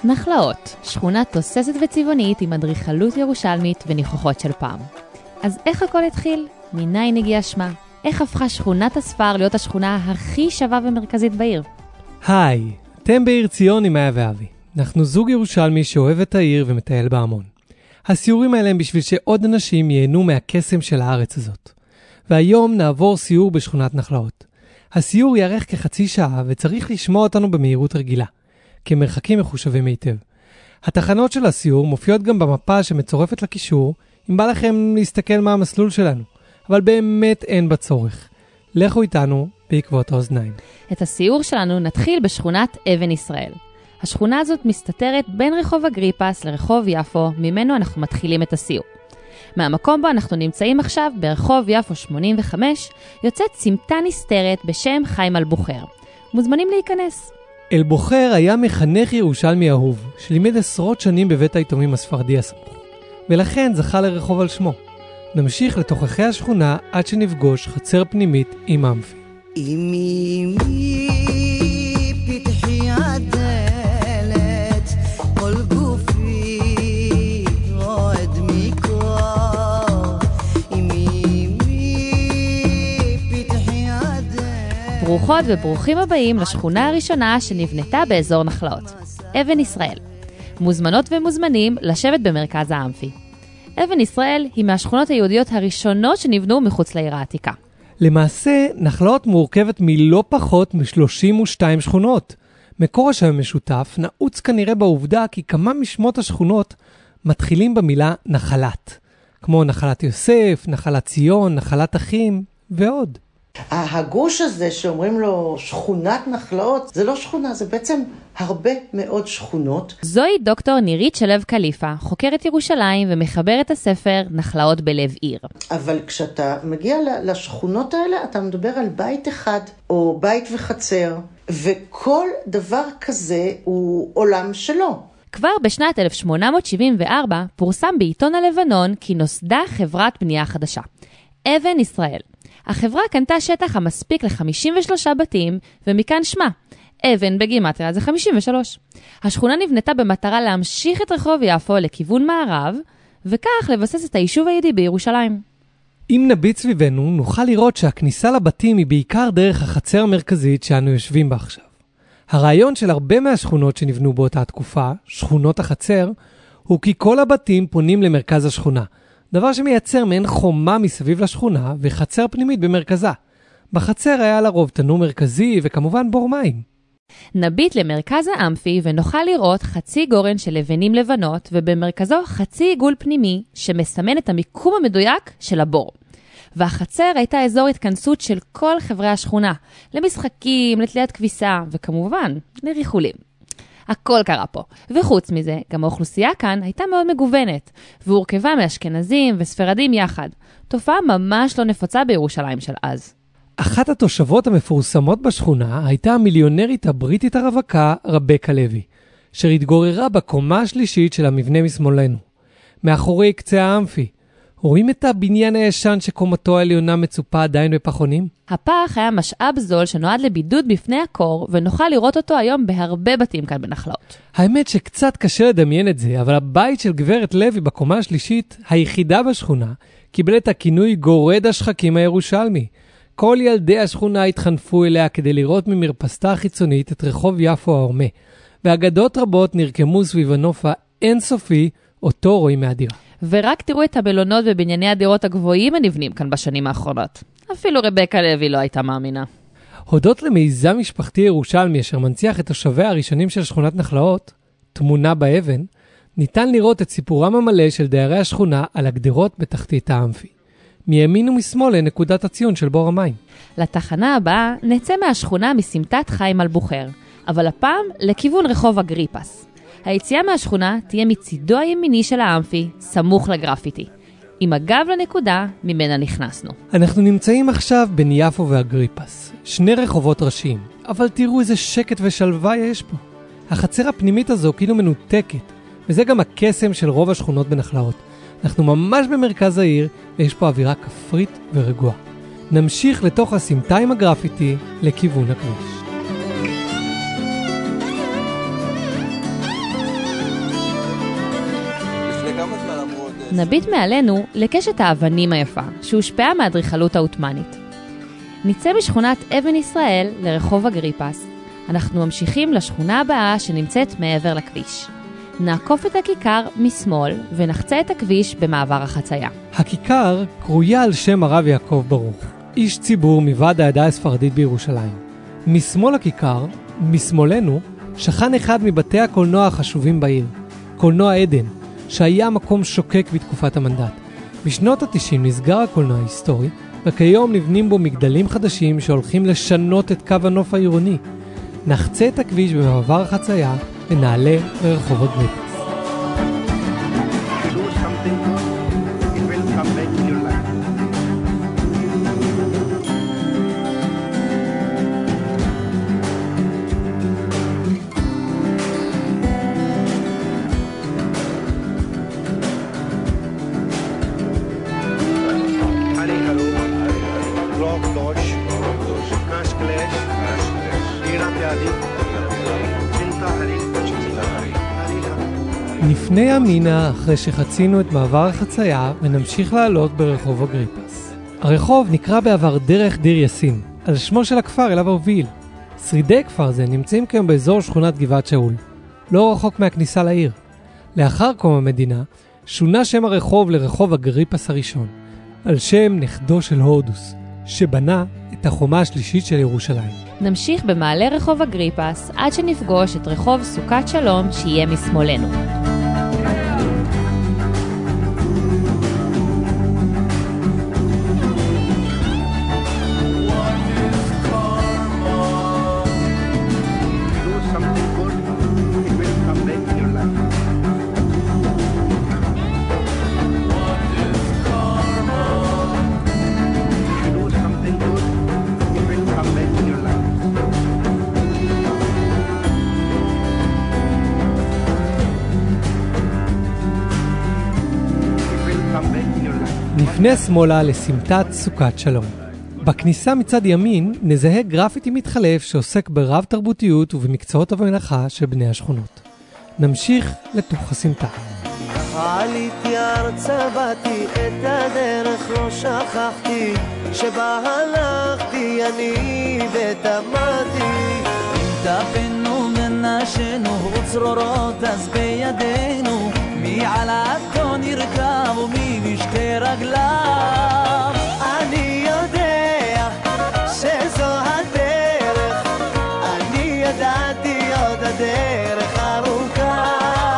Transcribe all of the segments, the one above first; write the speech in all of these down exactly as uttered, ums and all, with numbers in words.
נחלאות, שכונה תוססת וצבעונית עם אדריכלות ירושלמית וניחוחות של פעם. אז איך הכל התחיל? מניין הגיע שמה? איך הפכה שכונת הספר להיות השכונה הכי שווה ומרכזית בעיר? היי, אתם בעיר ציון עם מאיה ואבי. אנחנו זוג ירושלמי שאוהב את העיר ומטייל בהמון. הסיורים האלה הם בשביל שעוד אנשים ייהנו מהקסם של הארץ הזאת. והיום נעבור סיור בשכונת נחלאות. הסיור יארך כחצי שעה וצריך לשמוע אותנו במהירות רגילה, כמרחקים מחושבים היטב. התחנות של הסיור מופיעות גם במפה שמצורפת לקישור, אם בא לכם להסתכל מה המסלול שלנו, אבל באמת אין בצורך. לכו איתנו בעקבות האוזניים. את הסיור שלנו נתחיל בשכונת אבן ישראל. השכונה הזאת מסתתרת בין רחוב אגריפס לרחוב יפו, ממנו אנחנו מתחילים את הסיור. מהמקום בו אנחנו נמצאים עכשיו, ברחוב יפו שמונים וחמש, יוצאת סמטה נסתרת בשם חיים אלבוחר. מוזמנים להיכנס. אלבוחר היה מחנך ירושלמי אהוב, שלימד עשרות שנים בבית היתומים הספרדי הסמוך, ולכן זכה לרחוב על שמו. נמשיך לתוככי השכונה עד שנפגוש חצר פנימית עם אמפי. אמי מי פתחי הדלת, כל גופי רועד מקור. אמי מי פתחי הדלת. ברוכות וברוכים הבאים לשכונה הראשונה שנבנתה באזור נחלאות, אבן ישראל. מוזמנות ומוזמנים לשבת במרכז האמפי. אבן ישראל היא מהשכונות היהודיות הראשונות שנבנו מחוץ לעיר העתיקה. למעשה, נחלאות מורכבת מלא פחות מ-שלושים ושתיים שכונות. מקור השם משותף נעוץ כנראה בעובדה כי כמה משמות השכונות מתחילים במילה נחלת. כמו נחלת יוסף, נחלת ציון, נחלת אחים ועוד. הגוש הזה שאומרים לו שכונת נחלאות, זה לא שכונה, זה בעצם הרבה מאוד שכונות. זוהי דוקטור נירית שלב קליפה, חוקרת ירושלים ומחברת הספר נחלאות בלב עיר. אבל כשאתה מגיע לשכונות האלה, אתה מדבר על בית אחד או בית וחצר, וכל דבר כזה הוא עולם שלו. כבר בשנת אלף שמונה מאות שבעים וארבע פורסם בעיתון הלבנון כי נוסדה חברת בנייה חדשה, אבן ישראל. החברה קנתה שטח המספיק ל-חמישים ושלושה בתים, ומכאן שמה, אבן בגימטריה זה חמישים ושלוש. השכונה נבנתה במטרה להמשיך את רחוב יפו לכיוון מערב, וכך לבסס את היישוב היהודי בירושלים. אם נביט סביבנו, נוכל לראות שהכניסה לבתים היא בעיקר דרך החצר המרכזית שאנו יושבים בה עכשיו. הרעיון של הרבה מהשכונות שנבנו באותה תקופה, שכונות החצר, הוא כי כל הבתים פונים למרכז השכונה, דבר שמייצר מעין חומה מסביב לשכונה וחצר פנימית במרכזה. בחצר היה לרוב תנור מרכזי וכמובן בור מים. נביט למרכז האמפי ונוכל לראות חצי גורן של לבנים לבנות ובמרכזו חצי עיגול פנימי שמסמן את המיקום המדויק של הבור. והחצר הייתה אזור התכנסות של כל חברי השכונה, למשחקים, לתליית כביסה וכמובן לריחולים. הכל קרה פה, וחוץ מזה, גם האוכלוסייה כאן הייתה מאוד מגוונת, והורכבה מאשכנזים וספרדים יחד. תופעה ממש לא נפוצה בירושלים של אז. אחת התושבות המפורסמות בשכונה הייתה המיליונרית הבריטית הרווקה רבקה לוי, אשר התגוררה בקומה השלישית של המבנה משמאלנו. מאחורי קצה האמפי, רואים את הבניין הישן שקומתו העליונה מצופה עדיין בפחונים? הפח היה משאב זול שנועד לבידוד בפני הקור, ונוכל לראות אותו היום בהרבה בתים כאן בנחלאות. האמת שקצת קשה לדמיין את זה, אבל הבית של גברת לוי בקומה השלישית, היחידה בשכונה, קיבל את הכינוי גורד השחקים הירושלמי. כל ילדי השכונה התחנפו אליה כדי לראות ממרפסתה החיצונית את רחוב יפו העורמה, ואגדות רבות נרקמו סביב הנוף האינסופי, אותו רואים מהדירה. ורק תראו את הבלונות ובנייני הדירות הגבוהים הנבנים כאן בשנים האחרונות. אפילו רבקה לוי לא הייתה מאמינה. הודות למיזם משפחתי ירושלמי אשר מנציח את תושביה הראשונים של שכונת נחלאות, תמונה באבן, ניתן לראות את סיפורם המלא של דיירי השכונה על הגדרות בתחתית האמפי. מימין ומשמאל לנקודת הציון של בור המים. לתחנה הבאה נצא מהשכונה מסמטת חיים אלבוחר, אבל הפעם לכיוון רחוב אגריפס. היציאה מהשכונה תהיה מצידו הימיני של האמפי, סמוך לגרפיטי. עם הגב לנקודה, ממנה נכנסנו. אנחנו נמצאים עכשיו בין יפו ואגריפס, שני רחובות ראשיים, אבל תראו איזה שקט ושלווה יש פה. החצר הפנימית הזו כאילו מנותקת, וזה גם הקסם של רוב השכונות בנחלאות. אנחנו ממש במרכז העיר, ויש פה אווירה כפרית ורגועה. נמשיך לתוך הסמטה עם הגרפיטי לכיוון הכביש. נביט מעלינו לקשת האבנים היפה, שהושפעה מהאדריכלות העות'מאנית. נצא משכונת אבן ישראל לרחוב אגריפס. אנחנו ממשיכים לשכונה הבאה שנמצאת מעבר לכביש. נעקוף את הכיכר משמאל ונחצה את הכביש במעבר החצייה. הכיכר קרויה על שם הרב יעקב ברוך, איש ציבור מוועד העדה הספרדית בירושלים. משמאל הכיכר, משמאלנו, שכן אחד מבתי הקולנוע החשובים בעיר, קולנוע עדן, שהיה מקום שוקק בתקופת המנדט. בשנות ה-תשעים נסגר הקולנוע ההיסטורי, וכיום נבנים בו מגדלים חדשים שהולכים לשנות את קו הנוף העירוני. נחצה את הכביש במעבר החצייה ונעלה לרחוב אגריפס. נפנה ימינה אחרי שחצינו את מעבר החצייה ונמשיך לעלות ברחוב אגריפס. הרחוב נקרא בעבר דרך דיר יאסין, על שמו של הכפר אליו הוביל. שרידי כפר זה נמצאים כיום באזור שכונת גבעת שאול, לא רחוק מהכניסה לעיר. לאחר קום המדינה שונה שם הרחוב לרחוב אגריפס הראשון, על שם נכדו של הורדוס, שבנה את החומה השלישית של ירושלים. נמשיך במעלה רחוב אגריפס עד שנפגוש את רחוב סוכת שלום שיהיה משמאלנו. נפנה שמאלה לסמטת סוכת שלום. בכניסה מצד ימין נזהה גרפיטי מתחלף שעוסק ברב תרבותיות ובמקצועות המלאכה של בני השכונות. נמשיך לתוך הסמטה. עליתי ארצה, באתי את הדרך, לא שכחתי שבה הלכתי אני ותמדתי. אם תפנו מנשנו וצרורות אז בידינו, מי על האתו נרכב ומי משתי רגליו. אני יודע שזו הדרך, אני ידעתי עוד הדרך ארוכה.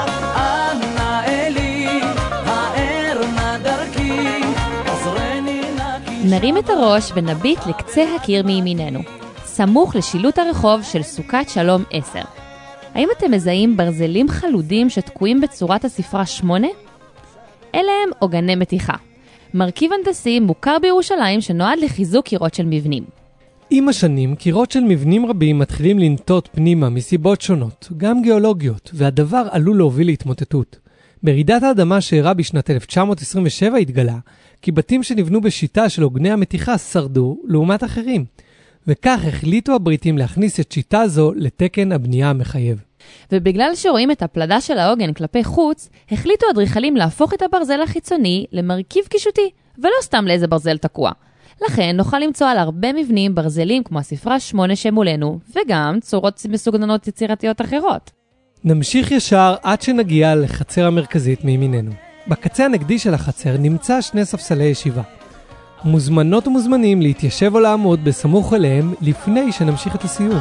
אנא אלי האר נא דרכי, עזרני נא. נרים את הראש ונביט לקצה הקיר מימיננו, סמוך לשילוט הרחוב של סוכת שלום עשר. האם אתם מזהים ברזלים חלודים שתקועים בצורת הספרה שמונה? אלה הם עוגני מתיחה. מרכיב הנדסי מוכר בירושלים שנועד לחיזוק קירות של מבנים. עם השנים, קירות של מבנים רבים מתחילים לנטות פנימה מסיבות שונות, גם גיאולוגיות, והדבר עלול להוביל להתמוטטות. ברעידת האדמה שאירעה בשנת אלף תשע מאות עשרים ושבע התגלה, כי בתים שנבנו בשיטה של עוגני המתיחה שרדו לעומת אחרים. וכך החליטו הבריטים להכניס את שיטה זו לתקן הבנייה המחייב. ובגלל שרואים את הפלדה של העוגן כלפי חוץ, החליטו אדריכלים להפוך את הברזל החיצוני למרכיב קישוטי, ולא סתם לאיזה ברזל תקוע. לכן נוכל למצוא על הרבה מבנים ברזלים כמו הספרה שמונה שמולנו, וגם צורות מסוגננות יצירתיות אחרות. נמשיך ישר עד שנגיע לחצר המרכזית מימיננו. בקצה הנגדי של החצר נמצא שני ספסלי ישיבה. מוזמנות ומוזמנים להתיישב או לעמוד בסמוך אליהם לפני שנמשיך את הסיור.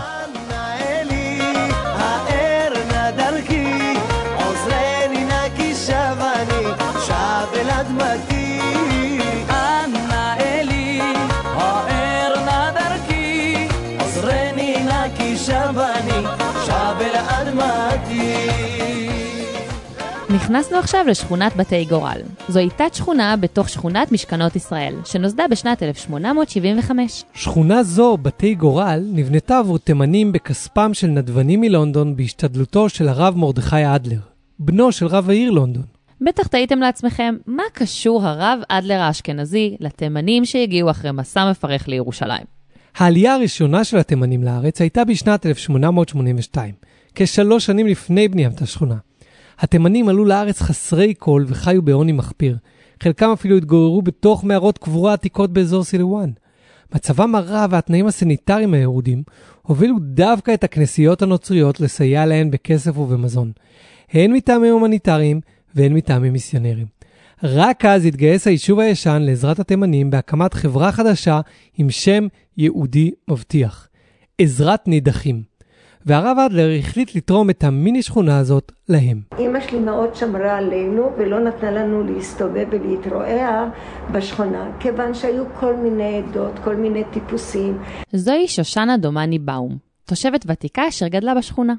נכנסנו עכשיו לשכונת בתי גורל. זו הייתה שכונה בתוך שכונת משכנות ישראל, שנוסדה בשנת אלף שמונה מאות שבעים וחמש. שכונה זו, בתי גורל, נבנתה עבור תימנים בכספם של נדבנים מלונדון בהשתדלותו של הרב מרדכי אדלר, בנו של רב העיר לונדון. בטח תהיתם לעצמכם, מה קשור הרב אדלר האשכנזי לתימנים שהגיעו אחרי מסע מפרך לירושלים? העלייה הראשונה של התימנים לארץ הייתה בשנת אלף שמונה מאות שמונים ושתיים, כשלוש שנים לפני בניית השכונה. התימנים עלו לארץ חסרי קול וחיו בעוני מחפיר, חלקם אפילו התגוררו בתוך מערות קבורה עתיקות באזור סילואן. מצבם הרע והתנאים הסניטריים הירודים הובילו דווקא את הכנסיות הנוצריות לסייע להן בכסף ובמזון. הן מטעמים הומניטריים והן מטעמים מיסיונריים. רק אז התגייס היישוב הישן לעזרת התימנים בהקמת חברה חדשה עם שם יהודי מבטיח, עזרת נידחים. והרב אדלר החליט לתרום את המיני שכונה הזאת להם. אמא שלי מאוד שמרה עלינו ולא נתנה לנו להסתובב ולהתרועע בשכונה, כיוון שהיו כל מיני עדות, כל מיני טיפוסים. זוהי שושנה דומני באום, תושבת ותיקה אשר גדלה בשכונה.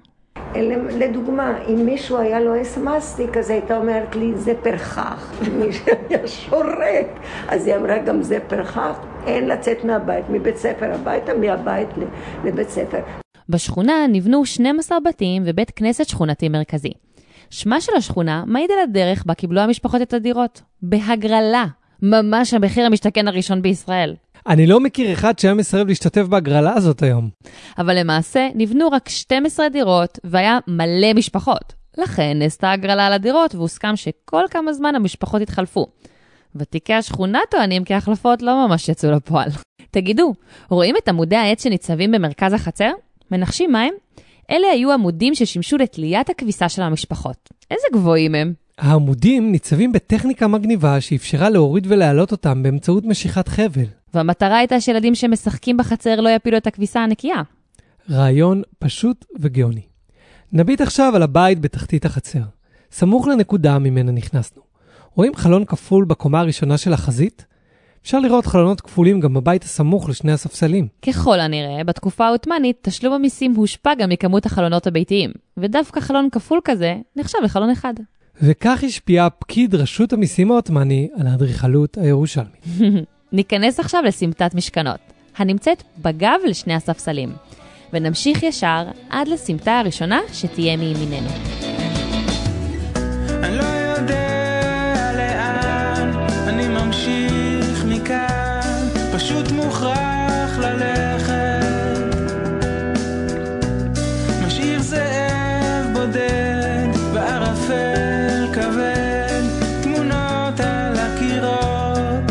לדוגמה, אם מישהו היה לו אסמסטיק, אז הייתה אומרת לי, זה פרחח. מישהו היה שורק. אז היא אמרה, גם זה פרחח. אין לצאת מהבית, מבית ספר הביתה, מהבית לבית ספר. בשכונה נבנו שנים עשר בתים ובית כנסת שכונתי מרכזי. שמה של השכונה מעיד על הדרך בה קיבלו המשפחות את הדירות. בהגרלה. ממש המחיר המשתכן הראשון בישראל. אני לא מכיר אחד שהיה מסרב להשתתף בהגרלה הזאת היום. אבל למעשה נבנו רק שתים עשרה דירות והיה מלא משפחות. לכן נעשתה הגרלה על הדירות והוסכם שכל כמה זמן המשפחות התחלפו. ותיקי השכונה טוענים כי ההחלפות לא ממש יצאו לפועל. תגידו, רואים את עמודי העץ שניצבים במרכז החצר? מנחשים מה הם? אלה היו עמודים ששימשו לתליית הכביסה של המשפחות. איזה גבוהים הם? העמודים ניצבים בטכניקה מגניבה שאפשרה להוריד ולהעלות אותם באמצעות משיכת חבל. והמטרה הייתה שילדים שמשחקים בחצר לא יפילו את הכביסה הנקייה. רעיון פשוט וגאוני. נביט עכשיו על הבית בתחתית החצר. סמוך לנקודה ממנה נכנסנו. רואים חלון כפול בקומה הראשונה של החזית? אפשר לראות חלונות כפולים גם בבית הסמוך לשני הספסלים. ככל הנראה, בתקופה העות'מאנית, תשלום המיסים הושפע גם מכמות החלונות הביתיים, ודווקא חלון כפול כזה נחשב לחלון אחד. וכך השפיע פקיד רשות המיסים העות'מאני על האדריכלות הירושלמית. ניכנס עכשיו לסמטת משכנות, הנמצאת בגב לשני הספסלים, ונמשיך ישר עד לסמטה הראשונה שתהיה מימיננו. אני לא יודע לאן, אני ממשיך מכאן, פשוט מוכרח ללכת. משאיר זאב בודד בערפל כבד, תמונות על הקירות,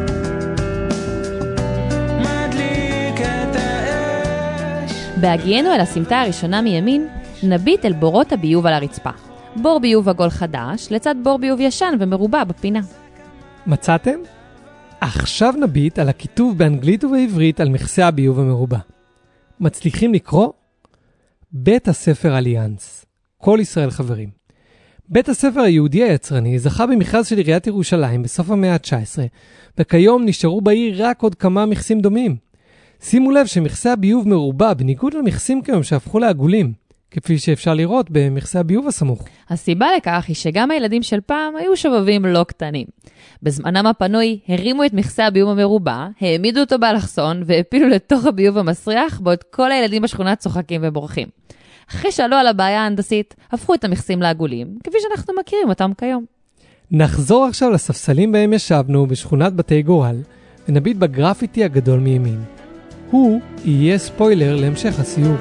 מדליק את האש. בהגיינו אל הסמטה הראשונה מימין, נביט אל בורות הביוב על הרצפה. בור ביוב עגול חדש, לצד בור ביוב ישן ומרובע בפינה. מצאתם? עכשיו נביט על הכיתוב באנגלית ובעברית על מכסה הביוב המרובע. מצליחים לקרוא? בית הספר אליאנס. כל ישראל חברים. בית הספר היהודי היצרני זכה במכרז של עיריית ירושלים בסוף המאה ה-תשע עשרה, וכיום נשארו בעיר רק עוד כמה מכסים דומים. שימו לב שמכסה הביוב מרובע בניגוד למכסים כיום שהפכו לעגולים, כפי שאפשר לראות במכסה הביוב הסמוך. הסיבה לכך היא שגם הילדים של פעם היו שובבים לא קטנים. בזמנם הפנוי הרימו את מכסה הביוב המרובע, העמידו אותו באלכסון והפילו לתוך הביוב המסריח, בעוד כל הילדים בשכונה צוחקים ובורחים. אחרי שעלו על הבעיה ההנדסית, הפכו את המכסים לעגולים, כפי שאנחנו מכירים אותם כיום. נחזור עכשיו לספסלים בהם ישבנו בשכונת בתי גורל, ונביט בגרפיטי הגדול מימין. הוא יהיה ספוילר להמשך הסיור.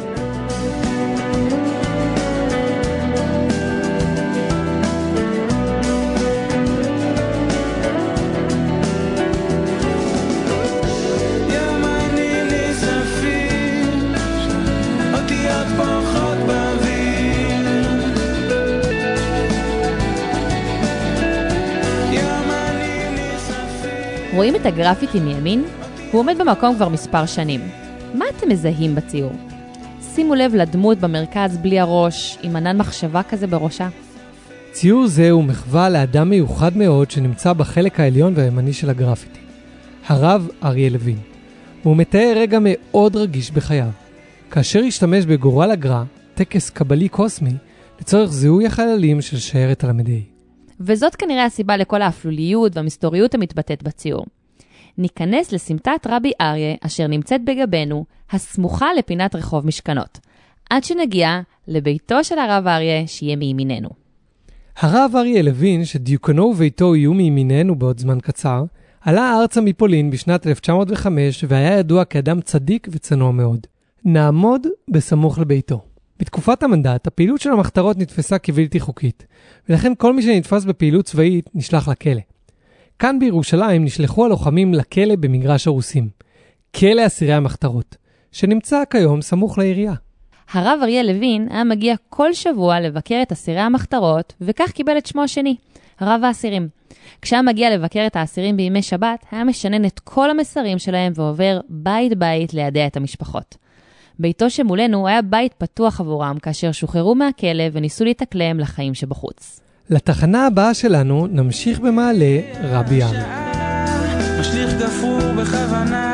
רואים את הגרפיטי מימין? הוא עומד במקום כבר מספר שנים. מה אתם מזהים בציור? שימו לב לדמות במרכז בלי הראש, עם ענן מחשבה כזה בראשה. ציור זה הוא מחווה לאדם מיוחד מאוד שנמצא בחלק העליון והימני של הגרפיטי. הרב אריה לוין. הוא מתאר רגע מאוד רגיש בחייו. כאשר השתמש בגורל הגר"א, טקס קבלי קוסמי, לצורך זיהוי החללים של שיירת הלמדי. וזאת כנראה הסיבה לכל האפלוליות והמסתוריות המתבטאת בציור. ניכנס לסמטת רבי אריה, אשר נמצאת בגבנו, הסמוכה לפינת רחוב משכנות, עד שנגיע לביתו של הרב אריה שיהיה מימיננו. הרב אריה לוין, שדיוקנו וביתו יהיו מימיננו בעוד זמן קצר, עלה ארצה מפולין בשנת אלף תשע מאות וחמש והיה ידוע כאדם צדיק וצנוע מאוד. נעמוד בסמוך לביתו. בתקופת המנדט, הפעילות של המחתרות נתפסה כבלתי חוקית, ולכן כל מי שנתפס בפעילות צבאית נשלח לכלא. כאן בירושלים נשלחו הלוחמים לכלא במגרש הרוסים, כלא אסירי המחתרות, שנמצא כיום סמוך לעירייה. הרב אריה לוין היה מגיע כל שבוע לבקר את אסירי המחתרות, וכך קיבל את שמו השני, רב האסירים. כשהיה מגיע לבקר את האסירים בימי שבת, היה משנן את כל המסרים שלהם ועובר בית בית לידע את המשפחות. ביתו שמולנו היה בית פתוח עבורם, כאשר שוחררו מהכלא וניסו להתאקלם לחיים שבחוץ. לתחנה הבאה שלנו נמשיך במעלה רבי ארי. משליך גפרור בכוונה,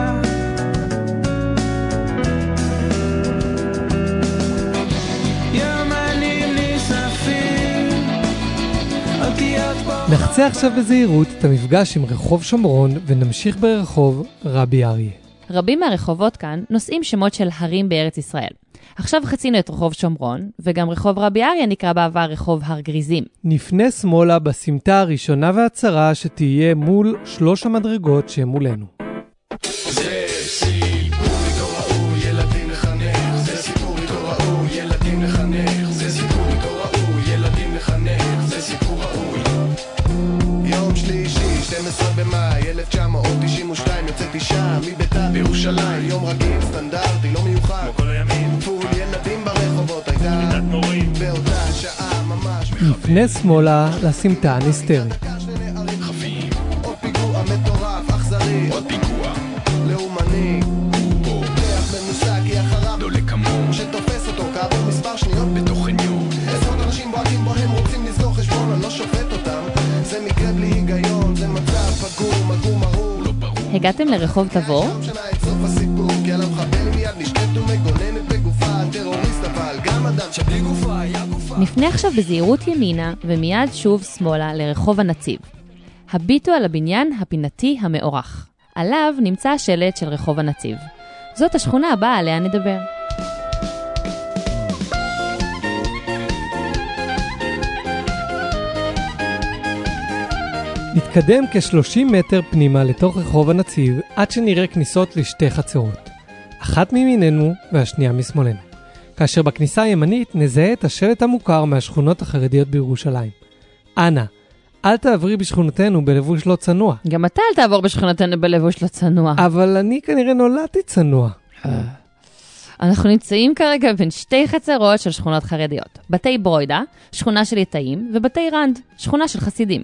יומנים נשרפים, אותיות פה. נחצה עכשיו בזהירות את המפגש עם רחוב שומרון ונמשיך ברחוב רבי ארי. רבים מהרחובות כאן נושאים שמות של הרים בארץ ישראל. עכשיו חצינו את רחוב שומרון, וגם רחוב רבי אריה נקרא בעבר רחוב הר גריזים. נפנה שמאלה בסמטה הראשונה והצרה שתהיה מול שלוש המדרגות שמולנו. זה סיפור איתו ראוי, ילדים לחנך. זה סיפור איתו ראוי, ילדים לחנך. זה סיפור איתו ראוי, ילדים לחנך. זה סיפור ראוי. יום שלישי, שנים עשר במאי אלף תשע מאות תשעים ושתיים, יוצאתי שם מביתה בירושלים. יום רגיל, סטנדרטי, לא מיוחד כמו כל הימים. פול ילדים ברחובות, הייתה מידת מורים באותה שעה ממש. נפנה שמאלה לסמטה הנסתרת. חפים, עוד פיגוע מטורף, אכזרי, עוד פיגוע לאומני. הוא פותח במושג, היא אחריו דולק כמור שתופס אותו כעבור מספר שניות בתוך חניון. עשרות אנשים בועטים בו, הם רוצים לסגור חשבון, אני לא שופט אותם. זה מקרה בלי היגיון, זה מצב פגום, עגום, ארור, לא ברור. הגעתם לרחוב תבור? שנה את סוף הסיפור, כי על המחבל מיד נשקט ומגוננת בגופה, טרוריסט אבל גם אדם שבלי גופה היה גופה. נפנה עכשיו בזהירות ימינה ומיד שוב שמאלה לרחוב הנציב. הביטו על הבניין הפינתי המאורך. עליו נמצא השלט של רחוב הנציב. זאת השכונה הבאה עליה נדבר. נתקדם כ-שלושים מטר פנימה לתוך רחוב הנציב עד שנראה כניסות לשתי חצרות. אחת מימיננו והשנייה משמאלנו. כאשר בכניסה הימנית נזהה את השלט המוכר מהשכונות החרדיות בירושלים. אנא, אל תעברי בשכונתנו בלבוש לא צנוע. גם אתה אל תעבור בשכונתנו בלבוש לא צנוע. אבל אני כנראה נולדתי צנוע. אנחנו נמצאים כרגע בין שתי חצרות של שכונות חרדיות. בתי ברוידה, שכונה של ליטאים, ובתי רנד, שכונה של חסידים.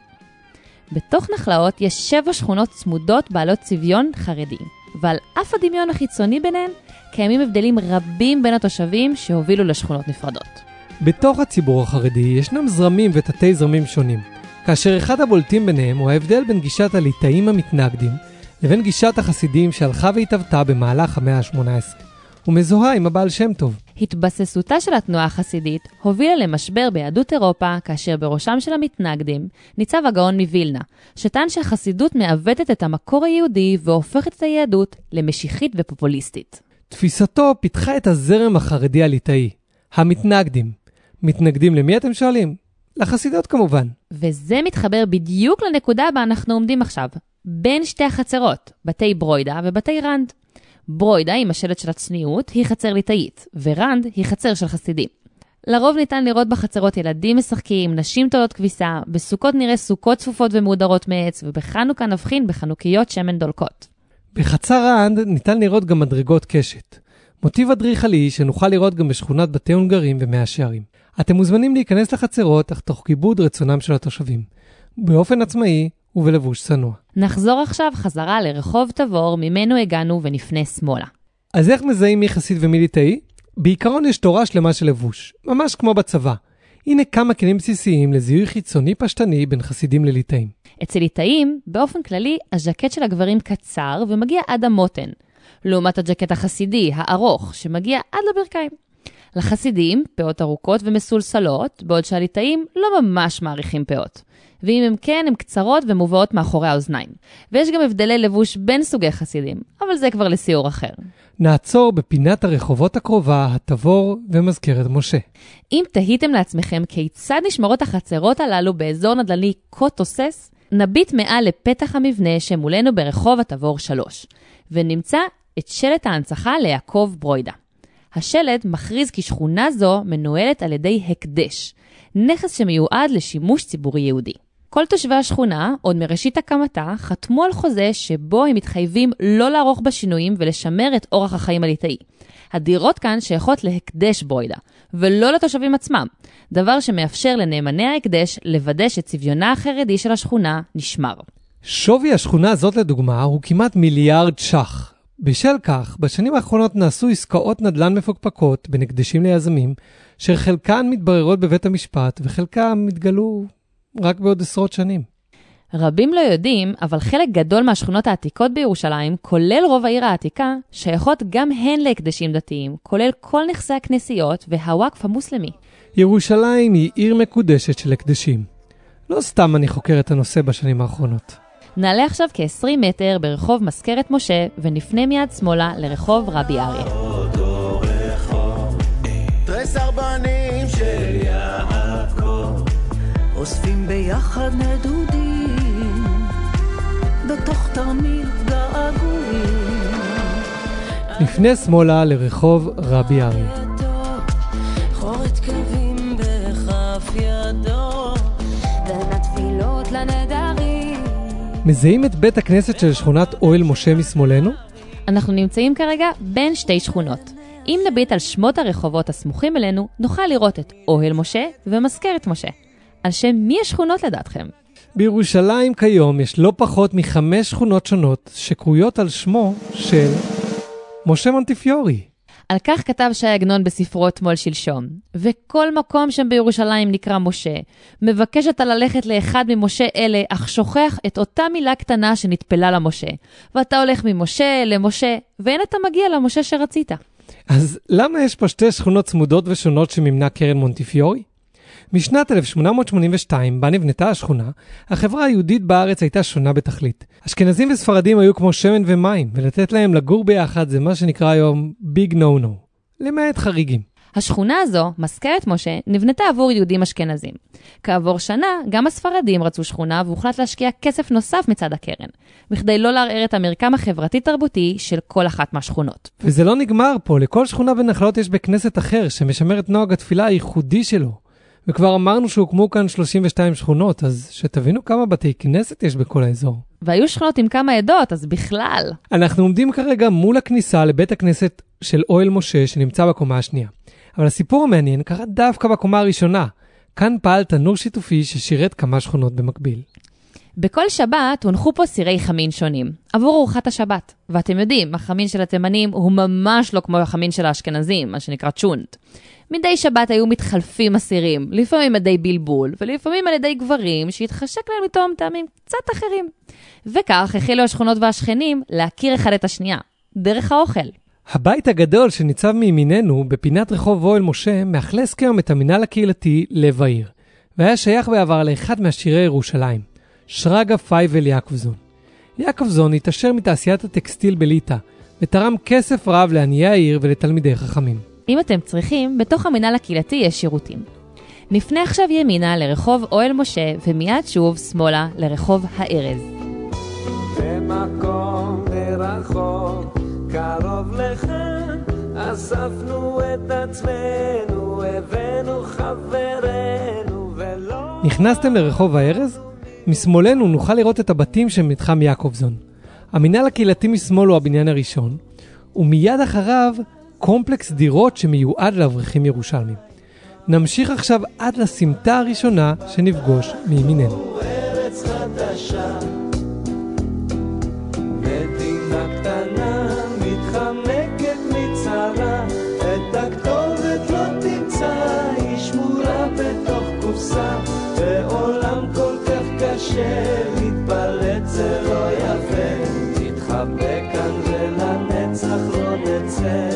בתוך נחלאות יש שבע שכונות צמודות בעלות צביון חרדי, ועל אף הדמיון החיצוני ביניהן, קיימים הבדלים רבים בין התושבים שהובילו לשכונות נפרדות. בתוך הציבור החרדי ישנם זרמים ותתי זרמים שונים, כאשר אחד הבולטים ביניהם הוא ההבדל בין גישת הליטאים המתנגדים לבין גישת החסידים שהלכה והתהוותה במהלך המאה ה-שמונה עשרה, ומזוהה עם הבעל שם טוב. התבססותה של התנועה החסידית הובילה למשבר ביהדות אירופה, כאשר בראשם של המתנגדים ניצב הגאון מווילנה, שטען שהחסידות מעוותת את המקור היהודי והופכת את היהדות למשיחית ופופוליסטית. תפיסתו פיתחה את הזרם החרדי הליטאי, המתנגדים. מתנגדים למי אתם שואלים? לחסידות כמובן. וזה מתחבר בדיוק לנקודה בה אנחנו עומדים עכשיו, בין שתי החצרות, בתי ברוידה ובתי רנד. ברוידה עם השלט של הצניעות היא חצר ליטאית, ורנד היא חצר של חסידים. לרוב ניתן לראות בחצרות ילדים משחקים, נשים תולות כביסה, בסוכות נראה סוכות צפופות ומודרות מעץ, ובחנוכה נבחין בחנוכיות שמן דולקות. בחצר רנד ניתן לראות גם מדרגות קשת. מוטיב אדריכלי שנוכל לראות גם בשכונת בתי הונגרים ומאה שערים. אתם מוזמנים להיכנס לחצרות, אך תוך כיבוד רצונם של התושבים, באופן עצמאי ובלבוש צנוע. נחזור עכשיו חזרה לרחוב תבור, ממנו הגענו ונפנה שמאלה. אז איך מזהים מי חסיד ומי ליטאי? בעיקרון יש תורה שלמה של לבוש, ממש כמו בצבא. הנה כמה כלים בסיסיים לזיהוי חיצוני פשטני בין חסידים לליטאים. אצל ליטאים, באופן כללי, הז'קט של הגברים קצר ומגיע עד המותן, לעומת הז'קט החסידי, הארוך, שמגיע עד לברכיים. לחסידים, פאות ארוכות ומסולסלות, בעוד שהליטאים לא ממש מעריכים פאות. ואם הם כן, הם קצרות ומובאות מאחורי האוזניים. ויש גם הבדלי לבוש בין סוגי חסידים, אבל זה כבר לסיור אחר. נעצור בפינת הרחובות הקרובה, התבור ומזכרת משה. אם תהיתם לעצמכם כיצד נשמרות החצרות הללו באזור נדל"ני כה תוסס, נביט מעל לפתח המבנה שמולנו ברחוב התבור שלוש, ונמצא את שלט ההנצחה ליעקב ברוידה. השלט מכריז כי שכונה זו מנוהלת על ידי הקדש, נכס שמיועד לשימוש ציבורי יהודי. כל תושבי השכונה, עוד מראשית הקמתה, חתמו על חוזה שבו הם מתחייבים לא לערוך בשינויים ולשמר את אורח החיים הליטאי. הדירות כאן שייכות להקדש בוידה, ולא לתושבים עצמם, דבר שמאפשר לנאמני ההקדש לוודא שצביונה החרדי של השכונה נשמר. שווי השכונה הזאת לדוגמה הוא כמעט מיליארד שח. בשל כך, בשנים האחרונות נעשו עסקאות נדל"ן מפוקפקות בין הקדשים ליזמים, שחלקן מתבררות בבית המשפט וחלקן מתגלו רק בעוד עשרות שנים. רבים לא יודעים, אבל חלק גדול מהשכונות העתיקות בירושלים, כולל רוב העיר העתיקה, שייכות גם הן להקדשים דתיים, כולל כל נכסי הכנסיות והוואקף המוסלמי. ירושלים היא עיר מקודשת של הקדשים. לא סתם אני חוקר את הנושא בשנים האחרונות. נעלה עכשיו כ-עשרים מטר ברחוב מזכרת משה, ונפנה מיד שמאלה לרחוב רבי אריה. תרס ארבנים של יעקב אוספים ביחד נדודים בתוך תרמיל געגועים. נפנה שמאלה לרחוב רבי אריה. חורת קווים בכף ידו בין התפילות לנדרים. מזהים את בית הכנסת של שכונת אוהל משה משמאלנו? אנחנו נמצאים כרגע בין שתי שכונות. אם נביט על שמות הרחובות הסמוכים אלינו, נוכל לראות את אוהל משה ומזכרת משה. על שם מי השכונות לדעתכם? בירושלים כיום יש לא פחות מחמש שכונות שונות שקרויות על שמו של משה מונטיפיורי. על כך כתב שי עגנון בספרו אתמול שלשום. וכל מקום שם בירושלים נקרא משה. מבקשת ללכת לאחד ממשה אלה, אך שוכח את אותה מילה קטנה שנתפלה למשה. ואתה הולך ממשה למשה, ואין אתה מגיע למשה שרצית. אז למה יש פה שתי שכונות צמודות ושונות שממנה קרן מונטיפיורי? משנת אלף שמונה מאות שמונים ושתיים, בה נבנתה השכונה, החברה היהודית בארץ הייתה שונה בתכלית. אשכנזים וספרדים היו כמו שמן ומים, ולתת להם לגור ביחד זה מה שנקרא היום ביג נו נו, למעט חריגים. השכונה הזו, מזכרת משה, נבנתה עבור יהודים אשכנזים. כעבור שנה, גם הספרדים רצו שכונה והוחלט להשקיע כסף נוסף מצד הקרן, בכדי לא לערער את המרקם החברתי-תרבותי של כל אחת מהשכונות. וזה לא נגמר פה, לכל שכונה בנחלות יש בכנסת אחר שמשמר את נוהג התפילה הייחודי שלו. וכבר אמרנו שהוקמו כאן שלושים ושתיים שכונות, אז שתבינו כמה בתי כנסת יש בכל האזור. והיו שכונות עם כמה עדות, אז בכלל. אנחנו עומדים כרגע מול הכניסה לבית הכנסת של אוהל משה שנמצא בקומה השנייה. אבל הסיפור המעניין קרה דווקא בקומה הראשונה. כאן פעל תנור שיתופי ששירת כמה שכונות במקביל. בכל שבת הונחו פה סירי חמין שונים, עבור ארוחת השבת. ואתם יודעים, החמין של התימנים הוא ממש לא כמו החמין של האשכנזים, מה שנקרא צ'ונד. מדי שבת היו מתחלפים אסירים, לפעמים על ידי בלבול, ולפעמים על ידי גברים שהתחשק להם מתום טעמים קצת אחרים. וכך החלו השכונות והשכנים להכיר אחד את השנייה, דרך האוכל. הבית הגדול שניצב מימיננו בפינת רחוב אוהל משה מאכלס כיום את המינהל הקהילתי לב העיר, והיה שייך בעבר לאחד מהשירי ירושלים, שרגא פייבל יעקובזון. יעקובזון התעשר מתעשיית הטקסטיל בליטא, ותרם כסף רב לעניי העיר ולתלמידי חכמים. אם אתם צריכים, בתוך המינהל הקהילתי יש שירותים. נפנה עכשיו ימינה לרחוב אוהל משה, ומיד שוב שמאלה לרחוב הארז. במקום מרחוק, קרוב לך, אספנו את עצמנו, הבאנו חברנו ולא... נכנסתם לרחוב הארז? משמאלנו נוכל לראות את הבתים של מתחם יעקובזון. המינהל הקהילתי משמאל הוא הבניין הראשון, ומיד אחריו קומפלקס דירות שמיועד לאברכים ירושלמים. נמשיך עכשיו עד לסמטה הראשונה שנפגוש מימיננו. ארץ חדשה, מדינה קטנה, מתחמקת מצרה, את הכתובת לא תמצא, היא שמורה בתוך קופסה, בעולם כל כך קשה, להתפלט זה לא יפה, תתחבא כאן ולנצח לא נצא.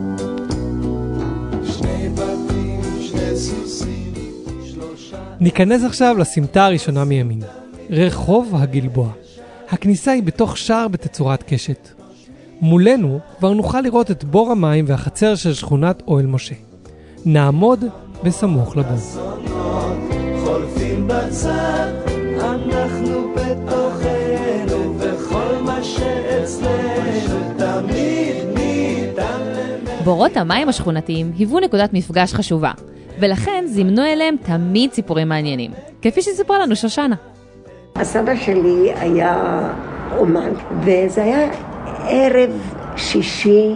ניכנס עכשיו לסמטה הראשונה מימין, רחוב הגלבוע. הכניסה היא בתוך שער בתצורת קשת. מולנו כבר נוכל לראות את בור המים והחצר של שכונת אוהל משה. נעמוד בסמוך לבור. חולפים בצד, אנחנו בתוכנו, וכל מה שאצלנו תמיד ניתן למד. בורות המים השכונתיים היוו נקודת מפגש חשובה, ולכן זימנו אליהם תמיד סיפורים מעניינים, כפי שסיפרה לנו שושנה. הסבא שלי היה אומן, וזה היה ערב שישי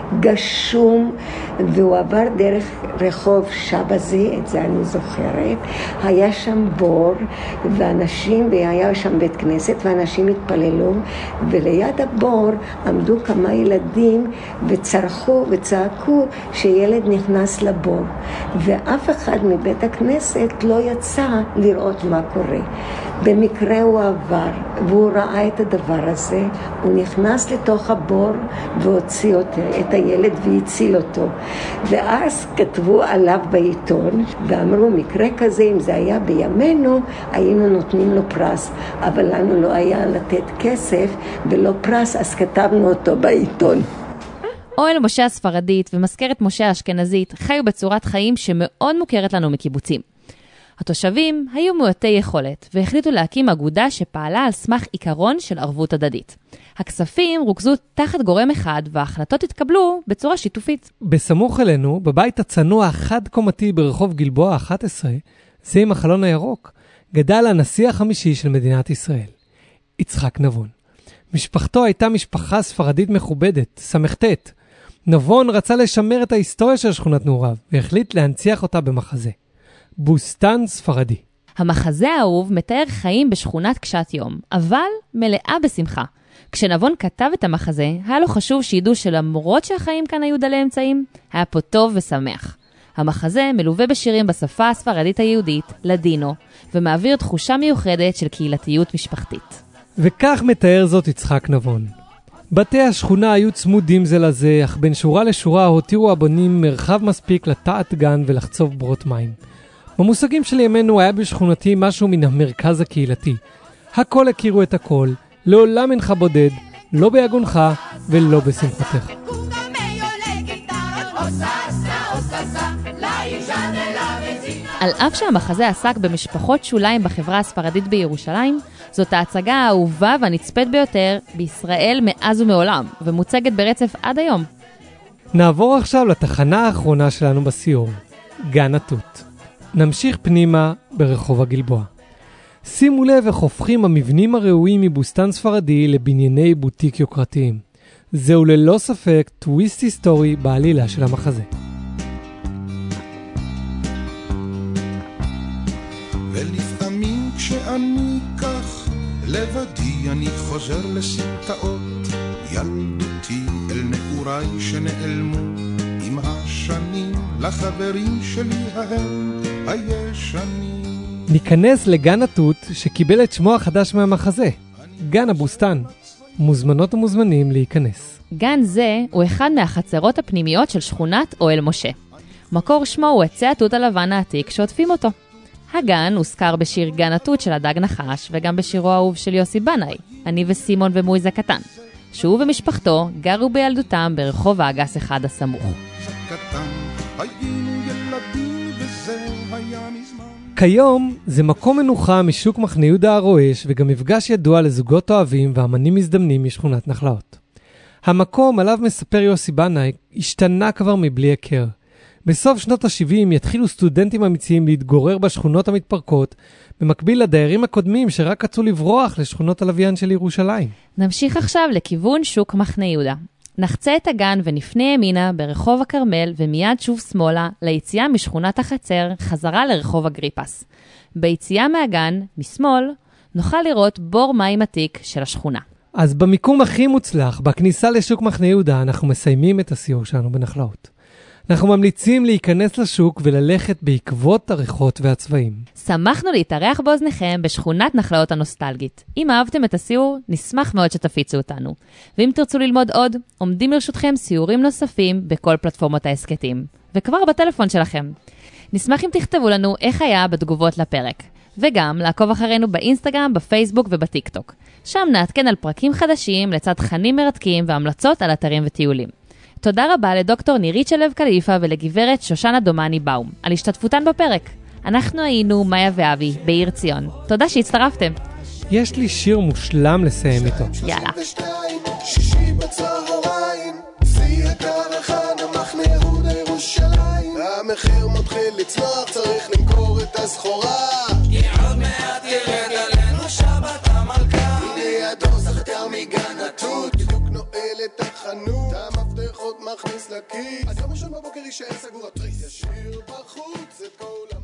גשום, והוא עבר דרך רחוב שבזי, את זה אני זוכרת. היה שם בור, ואנשים, והיה שם בית כנסת, ואנשים התפללו, וליד הבור עמדו כמה ילדים וצרחו וצעקו שילד נכנס לבור. ואף אחד מבית הכנסת לא יצא לראות מה קורה. במקרה הוא עבר, והוא ראה את הדבר הזה, הוא נכנס לתוך הבור והוציא אותו, את הילד והציל אותו. ואז כתבו עליו בעיתון, ואמרו, מקרה כזה, אם זה היה בימינו, היינו נותנים לו פרס, אבל לנו לא היה לתת כסף ולא פרס, אז כתבנו אותו בעיתון. אוהל משה הספרדית ומזכרת משה האשכנזית חיו בצורת חיים שמאוד מוכרת לנו מקיבוצים. התושבים היו מעוטי יכולת והחליטו להקים אגודה שפעלה על סמך עיקרון של ערבות הדדית. הכספים רוכזו תחת גורם אחד וההחלטות התקבלו בצורה שיתופית. בסמוך אלינו, בבית הצנוע החד קומתי ברחוב גלבוע אחת עשרה, זה עם החלון הירוק, גדל הנשיא החמישי של מדינת ישראל, יצחק נבון. משפחתו הייתה משפחה ספרדית מכובדת, סמכתת. נבון רצה לשמר את ההיסטוריה של שכונת נעוריו והחליט להנציח אותה במחזה. בוסטן ספרדי. המחזה האהוב מתאר חיים בשכונת קשת יום, אבל מלאה בשמחה. כשנבון כתב את המחזה, היה לו חשוב שידעו שלמרות שהחיים כאן היו דלי אמצעים, היה פה טוב ושמח. המחזה מלווה בשירים בשפה הספרדית היהודית, לדינו, ומעביר תחושה מיוחדת של קהילתיות משפחתית. וכך מתאר זאת יצחק נבון. בתי השכונה היו צמודים זה לזה, אך בין שורה לשורה הותירו הבונים מרחב מספיק לטעת גן ולחצוב ברות מים. במושגים של ימינו היה בשכונתי משהו מן המרכז הקהילתי. הכל הכירו את הכל, לעולם אינך בודד, לא ביגונך ולא בשמחתך. על אף שהמחזה עסק במשפחות שוליים בחברה הספרדית בירושלים, זאת ההצגה האהובה והנצפית ביותר בישראל מאז ומעולם, ומוצגת ברצף עד היום. נעבור עכשיו לתחנה האחרונה שלנו בסיור, גן התות. נמשיך פנימה ברחוב הגלבוע. שימו לב איך הופכים המבנים הראויים מבוסטן ספרדי לבנייני בוטיק יוקרתיים. זהו ללא ספק טוויסט היסטורי בעלילה של המחזה. ולפעמים כשאני כך לבדי אני חוזר לסמטאות ילדותי אל נעוריי שנעלמו עם השנים לחברים שלי ההם הישנים. ניכנס לגן התות שקיבל את שמו החדש מהמחזה, גן הבוסטן. מוזמנות ומוזמנים להיכנס. גן זה הוא אחד מהחצרות הפנימיות של שכונת אוהל משה. מקור שמו הוא עצי התות הלבן העתיק שעוטפים אותו. הגן הוזכר בשיר גן התות של הדג נחש וגם בשירו האהוב של יוסי בנאי, אני וסימון ומויז הקטן, שהוא ומשפחתו גרו בילדותם ברחוב האגס אחד הסמוך. כיום זה מקום מנוחה משוק מחנה יהודה הרועש וגם מפגש ידוע לזוגות אוהבים ואמנים מזדמנים משכונת נחלאות. המקום עליו מספר יוסי בנאי השתנה כבר מבלי הכר. בסוף שנות ה-שבעים יתחילו סטודנטים אמיציים להתגורר בשכונות המתפרקות, במקביל לדיירים הקודמים שרק רצו לברוח לשכונות הלוויין של ירושלים. נמשיך עכשיו לכיוון שוק מחנה יהודה. נחצה את הגן ונפנה ימינה ברחוב הכרמל ומיד שוב שמאלה ליציאה משכונת החצר חזרה לרחוב אגריפס. ביציאה מהגן, משמאל, נוכל לראות בור מים עתיק של השכונה. אז במיקום הכי מוצלח, בכניסה לשוק מחנה יהודה, אנחנו מסיימים את הסיור שלנו בנחלאות. אנחנו ממליצים להיכנס לשוק וללכת בעקבות הריחות והצבעים. שמחנו להתארח באוזניכם בשכונת נחלאות הנוסטלגית. אם אהבתם את הסיור, נשמח מאוד שתפיצו אותנו. ואם תרצו ללמוד עוד, עומדים לרשותכם סיורים נוספים בכל פלטפורמות העסקתים. וכבר בטלפון שלכם. נשמח אם תכתבו לנו איך היה בתגובות לפרק. וגם לעקוב אחרינו באינסטגרם, בפייסבוק ובטיקטוק. שם נעדכן על פרקים חדשים לצד תכנים מרתקים והמלצות על אתרים וטיולים. תודה רבה לדוקטור נירית שלו קליפה ולגברת שושנה דומני באום על השתתפותן בפרק. אנחנו היינו מאיה ואבי בעיר ציון. תודה שהצטרפתם. יש לי שיר מושלם לסיים איתו. יאללה. שישי בצהריים, שיא יקר אחד המחנה יהודה ירושלים. המחיר מתחיל לצנוח, צריך למכור את הסחורה. כי עוד מעט ירד עלינו שבת בחנות, המפתחות מכניס לכיס, אז יום ראשון בבוקר יישאר סגור התריס, ישאיר בחוץ את כל